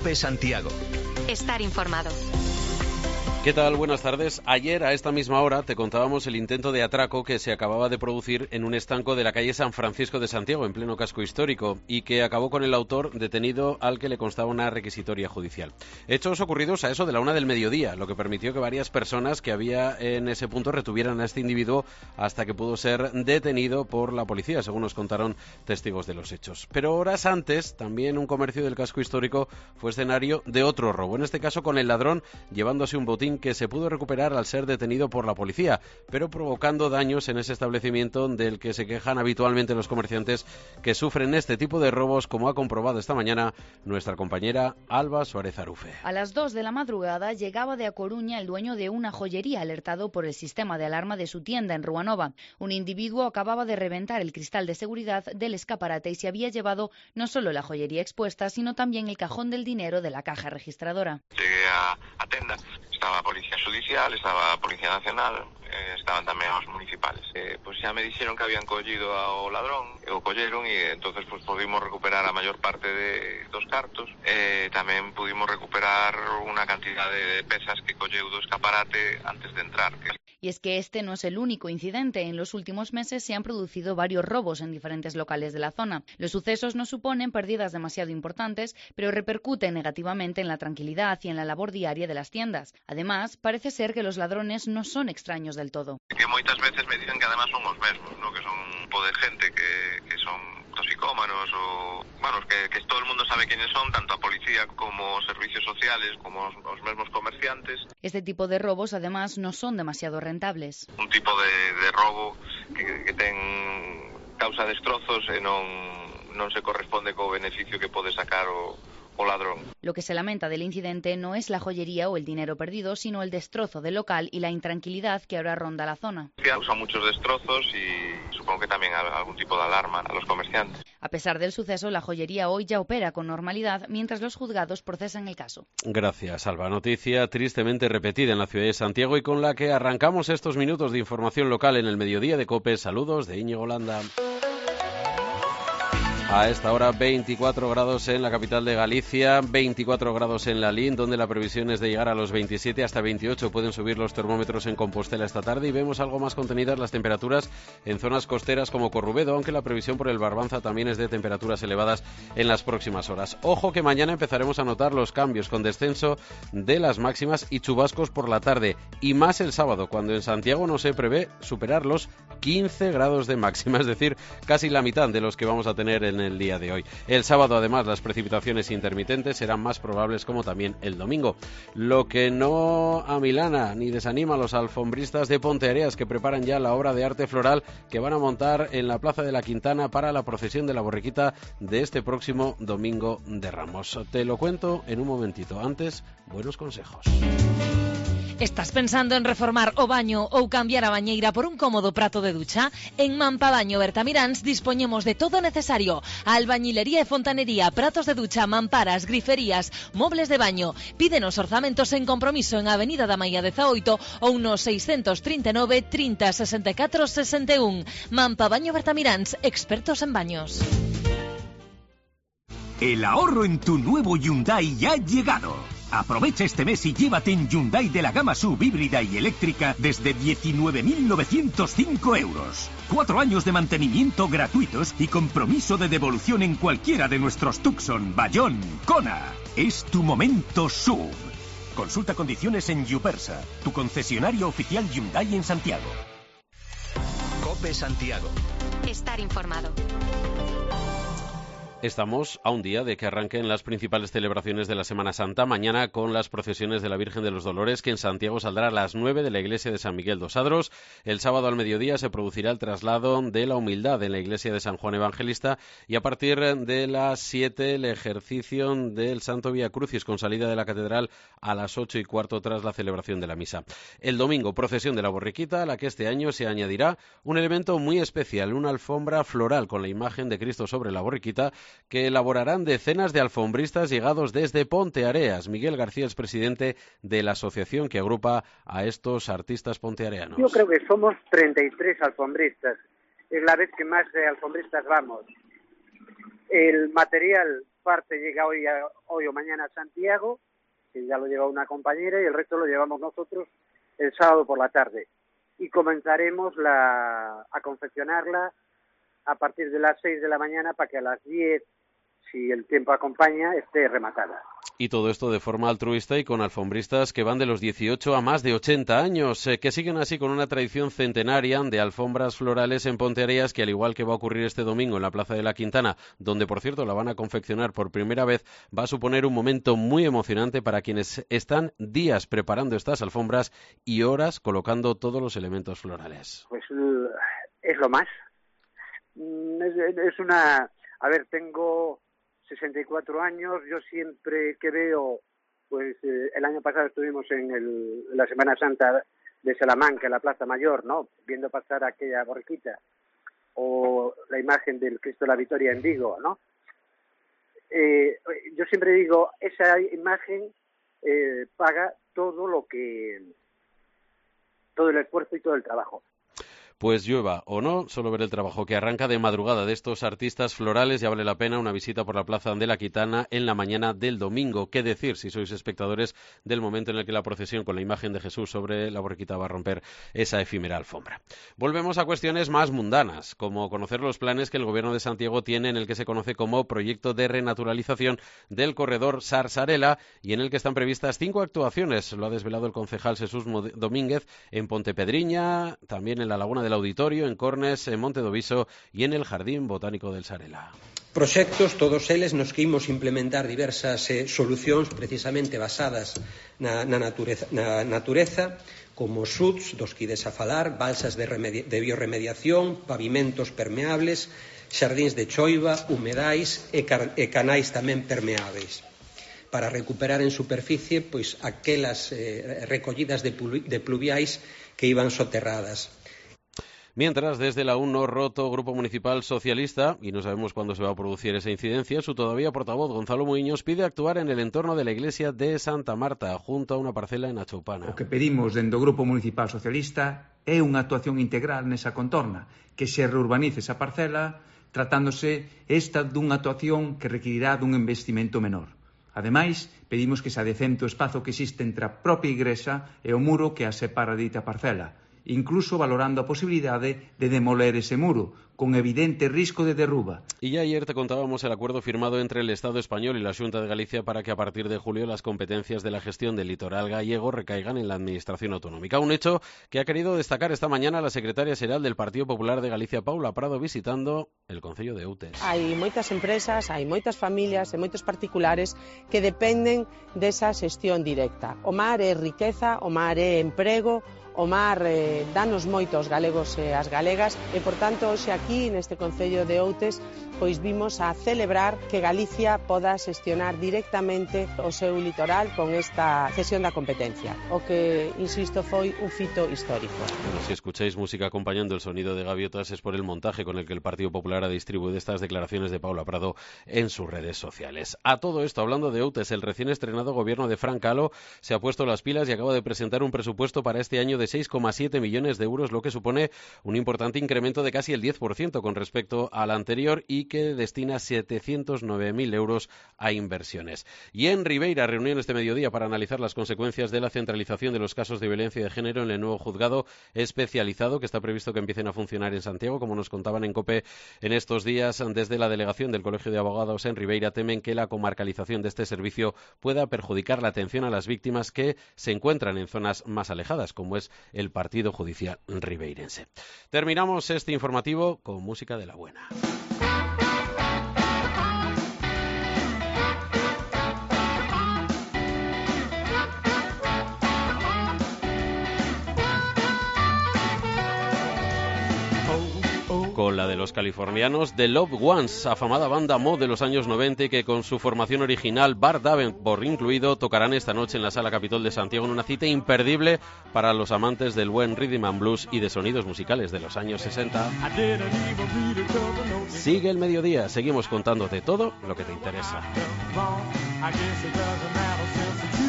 COPE Santiago. Estar informado. ¿Qué tal? Buenas tardes. Ayer a esta misma hora te contábamos el intento de atraco que se acababa de producir en un estanco de la calle San Francisco de Santiago, en pleno casco histórico, y que acabó con el autor detenido al que le constaba una requisitoria judicial. Hechos ocurridos a eso de la 1 del mediodía, lo que permitió que varias personas que había en ese punto retuvieran a este individuo hasta que pudo ser detenido por la policía, según nos contaron testigos de los hechos. Pero horas antes, también un comercio del casco histórico fue escenario de otro robo, en este caso con el ladrón llevándose un botín que se pudo recuperar al ser detenido por la policía, pero provocando daños en ese establecimiento del que se quejan habitualmente los comerciantes que sufren este tipo de robos, como ha comprobado esta mañana nuestra compañera Alba Suárez Arufe. A las 2 de la madrugada llegaba de A Coruña el dueño de una joyería alertado por el sistema de alarma de su tienda en Ruanova. Un individuo acababa de reventar el cristal de seguridad del escaparate y se había llevado no solo la joyería expuesta, sino también el cajón del dinero de la caja registradora. Llegué a tenda. Estaba Policía Judicial, estaba Policía Nacional, estaban tamén os municipales. Pois xa me dixeron que habían collido ao ladrón, o colleron e entonces pues pudimos recuperar a maior parte dos cartos. Tamén pudimos recuperar unha cantidad de pezas que colleu do escaparate antes de entrar. Y es que este no es el único incidente. En los últimos meses se han producido varios robos en diferentes locales de la zona. Los sucesos no suponen pérdidas demasiado importantes, pero repercuten negativamente en la tranquilidad y en la labor diaria de las tiendas. Además, parece ser que los ladrones no son extraños del todo. Que moitas veces me dicen que además son os mesmos, ¿no? Que son un tipo de gente que son toxicómanos o... Bueno, que todo el mundo sabe quiénes son, tanto a policía como servicios sociales, como os mesmos comerciantes. Este tipo de robos, además, no son demasiado rentables. Un tipo de robo que ten causa destrozos e non se corresponde co beneficio que pode sacar o ladrón. Lo que se lamenta del incidente no es la joyería o el dinero perdido, sino el destrozo del local y la intranquilidad que ahora ronda la zona. Causa muchos destrozos y supongo que también algún tipo de alarma a los comerciantes. A pesar del suceso, la joyería hoy ya opera con normalidad mientras los juzgados procesan el caso. Gracias, Alba. Noticia tristemente repetida en la ciudad de Santiago y con la que arrancamos estos minutos de información local en el mediodía de COPE. Saludos de Íñigo Landa. A esta hora 24 grados en la capital de Galicia, 24 grados en Lalín, donde la previsión es de llegar a los 27 hasta 28. Pueden subir los termómetros en Compostela esta tarde y vemos algo más contenidas las temperaturas en zonas costeras como Corrubedo, aunque la previsión por el Barbanza también es de temperaturas elevadas en las próximas horas. Ojo que mañana empezaremos a notar los cambios con descenso de las máximas y chubascos por la tarde y más el sábado, cuando en Santiago no se prevé superar los 15 grados de máxima, es decir, casi la mitad de los que vamos a tener en el día de hoy. El sábado, además, las precipitaciones intermitentes serán más probables, como también el domingo. Lo que no amilana ni desanima a los alfombristas de Ponteareas, que preparan ya la obra de arte floral que van a montar en la Plaza de la Quintana para la procesión de la borriquita de este próximo domingo de Ramos. Te lo cuento en un momentito. Antes, buenos consejos. Estás pensando en reformar o baño ou cambiar a bañeira por un cómodo prato de ducha? En Mampabaño Bertamiráns dispoñemos de todo necesario: albañilería e fontanería, pratos de ducha, mamparas, griferías, mobles de baño. Pídenos orzamentos en compromiso en Avenida da Maía 18 ou no 639 30 64 61. Mampabaño Bertamiráns, expertos en baños. El ahorro en tu nuevo Hyundai ya ha llegado. Aprovecha este mes y llévate en Hyundai de la gama SUV híbrida y eléctrica desde 19.905 euros. 4 años de mantenimiento gratuitos y compromiso de devolución en cualquiera de nuestros Tucson, Bayón, Kona. Es tu momento SUV. Consulta condiciones en Yupersa, tu concesionario oficial Hyundai en Santiago. COPE Santiago. Estar informado. Estamos a un día de que arranquen las principales celebraciones de la Semana Santa, mañana con las procesiones de la Virgen de los Dolores, que en Santiago saldrá a las 9 de la iglesia de San Miguel dos Adros. El sábado al mediodía se producirá el traslado de la Humildad en la iglesia de San Juan Evangelista y a partir de las 7 el ejercicio del Santo Vía Crucis con salida de la catedral a las 8:15 tras la celebración de la misa. El domingo, procesión de la borriquita, a la que este año se añadirá un elemento muy especial, una alfombra floral con la imagen de Cristo sobre la borriquita, que elaborarán decenas de alfombristas llegados desde Ponteareas. Miguel García es presidente de la asociación que agrupa a estos artistas ponteareanos. Yo creo que somos 33 alfombristas. Es la vez que más alfombristas vamos. El material parte llega hoy o mañana a Santiago, que ya lo lleva una compañera, y el resto lo llevamos nosotros el sábado por la tarde. Y comenzaremos a confeccionarla a partir de las 6 de la mañana para que a las 10, si el tiempo acompaña, esté rematada. Y todo esto de forma altruista y con alfombristas que van de los 18 a más de 80 años, que siguen así con una tradición centenaria de alfombras florales en Ponteareas, que al igual que va a ocurrir este domingo en la Plaza de la Quintana, donde por cierto la van a confeccionar por primera vez, va a suponer un momento muy emocionante para quienes están días preparando estas alfombras y horas colocando todos los elementos florales. Pues es lo más. Es una... A ver, tengo 64 años, yo siempre que veo, pues el año pasado estuvimos en la Semana Santa de Salamanca, en la Plaza Mayor, ¿no? Viendo pasar aquella borriquita, o la imagen del Cristo de la Victoria en Vigo, ¿no? Yo siempre digo, esa imagen paga todo el esfuerzo y todo el trabajo. Pues llueva o no, solo ver el trabajo que arranca de madrugada de estos artistas florales ya vale la pena una visita por la Plaza de la Quintana en la mañana del domingo. ¿Qué decir si sois espectadores del momento en el que la procesión con la imagen de Jesús sobre la borriquita va a romper esa efímera alfombra? Volvemos a cuestiones más mundanas, como conocer los planes que el Gobierno de Santiago tiene en el que se conoce como Proyecto de Renaturalización del Corredor Sarsarela y en el que están previstas 5 actuaciones. Lo ha desvelado el concejal Jesús Domínguez en Pontepedriña, también en la Laguna del Auditorio, en Cornes, en Montedoviso y en el Jardín Botánico del Sarela. Proxectos, todos eles nos que imos implementar diversas solucións precisamente basadas na natureza, como SUDs, dos que ides a falar, balsas de biorremediación, pavimentos permeables, xardíns de choiva, humedais e canais tamén permeáveis, para recuperar en superficie pois aquelas recollidas de pluviais que iban soterradas. Mientras, desde la UNO Roto Grupo Municipal Socialista, y no sabemos cuándo se va a producir esa incidencia, su todavía portavoz Gonzalo Muiños pide actuar en el entorno de la iglesia de Santa Marta, junto a una parcela en Achoupana. O que pedimos dende o Grupo Municipal Socialista é unha actuación integral nesa contorna, que se reurbanice esa parcela, tratándose esta dunha actuación que requerirá dun investimento menor. Ademais, pedimos que se adecente o espazo que existe entre a propia igrexa e o muro que a separa de dita parcela, incluso valorando a posibilidade de demoler ese muro, con evidente risco de derruba. Y ya ayer te contábamos el acuerdo firmado entre el Estado español y la Xunta de Galicia para que a partir de julio las competencias de la gestión del litoral gallego recaigan en la Administración autonómica. Un hecho que ha querido destacar esta mañana la secretaria xeral del Partido Popular de Galicia, Paula Prado, visitando el Concello de Outes. Hai moitas empresas, hai moitas familias e moitos particulares que dependen desa xestión directa. O mar é riqueza, o mar é emprego, o mar danos moito aos galegos e as galegas e, por tanto, hoxe aquí neste Concello de Outes pois vimos a celebrar que Galicia poda xestionar directamente o seu litoral con esta cesión da competencia, o que, insisto, foi un fito histórico. Bueno, si escucháis música acompañando el sonido de gaviotas es por el montaje con el que el Partido Popular ha distribuido estas declaraciones de Paula Prado en sus redes sociales. A todo esto, hablando de Outes, el recién estrenado gobierno de Fran Calo se ha puesto las pilas y acaba de presentar un presupuesto para este año de 6,7 millones de euros, lo que supone un importante incremento de casi el 10% con respecto al anterior y que destina 709.000 euros a inversiones. Y en Ribeira, reunión este mediodía para analizar las consecuencias de la centralización de los casos de violencia de género en el nuevo juzgado especializado que está previsto que empiecen a funcionar en Santiago, como nos contaban en COPE en estos días. Desde la delegación del Colegio de Abogados en Ribeira temen que la comarcalización de este servicio pueda perjudicar la atención a las víctimas que se encuentran en zonas más alejadas, como es el Partido Judicial ribeirense. Terminamos este informativo con música de la buena. Con la de los californianos The Loved Ones, afamada banda mod de los años 90 que con su formación original, Bart Davenport incluido, tocarán esta noche en la Sala Capitol de Santiago en una cita imperdible para los amantes del buen rhythm and blues y de sonidos musicales de los años 60. Sigue el mediodía, seguimos contándote todo lo que te interesa.